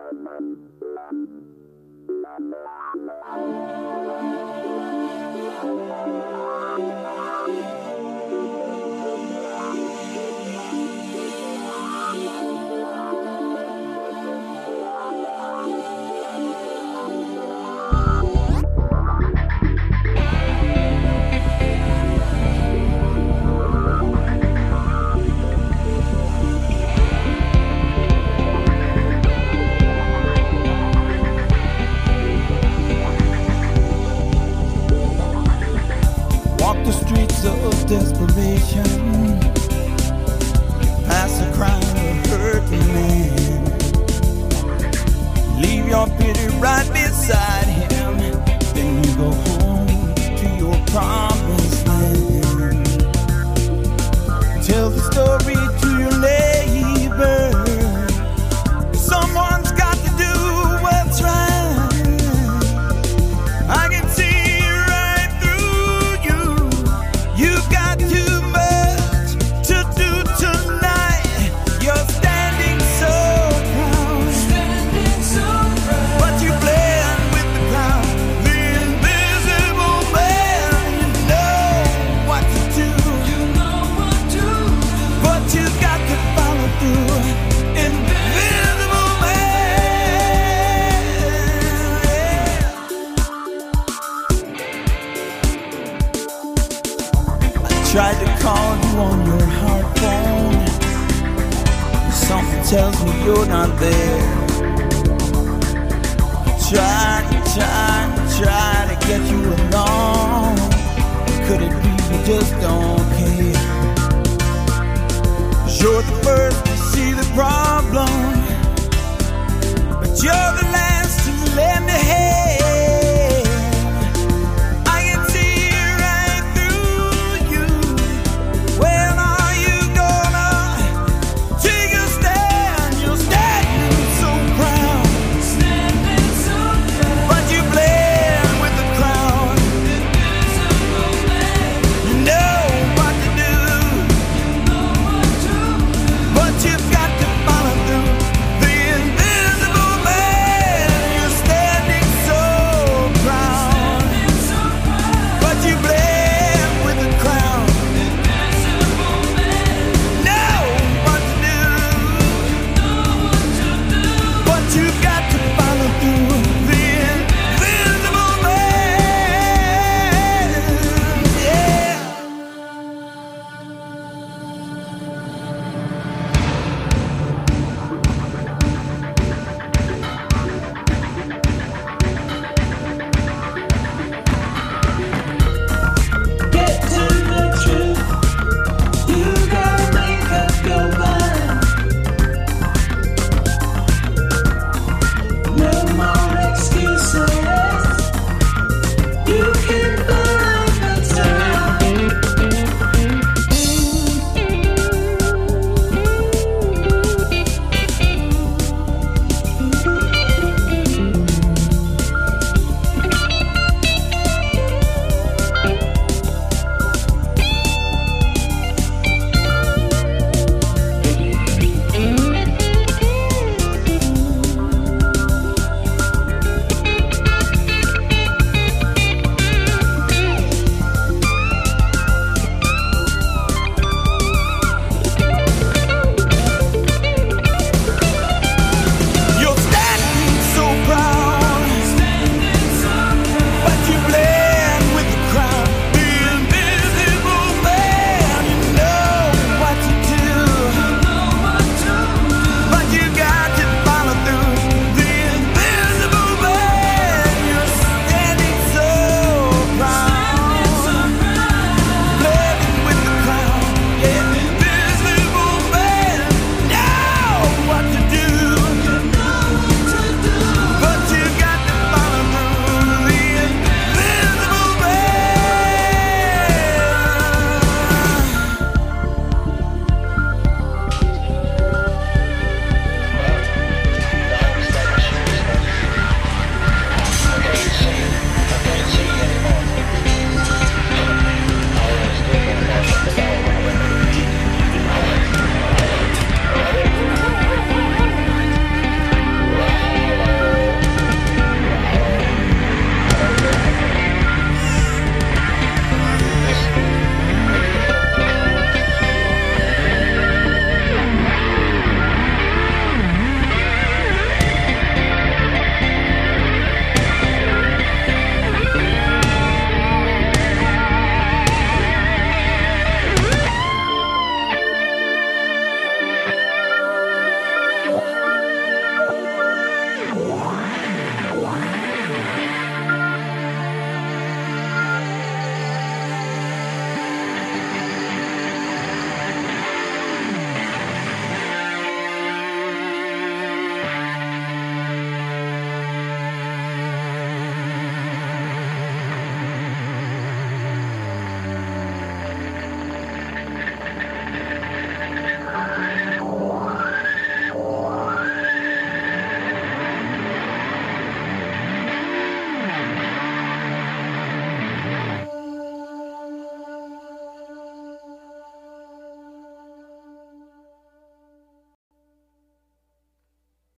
Walk the streets of desperation, past the crime of hurting man. Leave your pity right beside him, then you go home to your promised land. Tell the story to your neighbor. Someone's got to do what's right. I can see you've got too much to do tonight. You're standing so proud, but you blend with the crowd. The invisible man, you know what to do, but you got to follow through. Invisible tried to call you on your heart phone. Something tells me you're not there. Try to get you along. Could it be you just don't care? 'Cause you're the first to see the problem.